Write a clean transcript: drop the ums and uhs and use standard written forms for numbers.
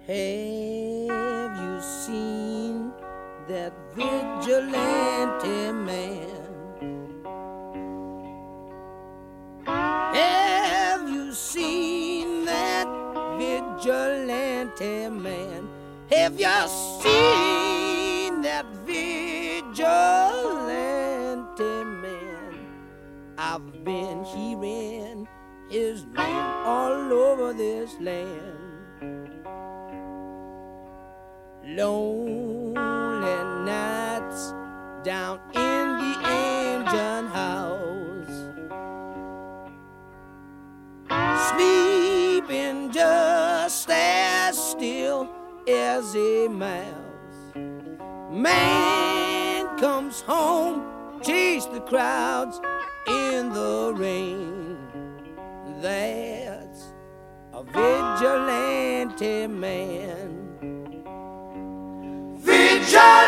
Have you seen that vigilante man? Have you seen that vigilante man? Have you seen that vigilante man? I've been hearing his name all over this land. Lonely nights down in the engine house, sleeping just as still as a mouse. Man comes home, chase the crowds in the rain. That's a vigilante man. Vigilante!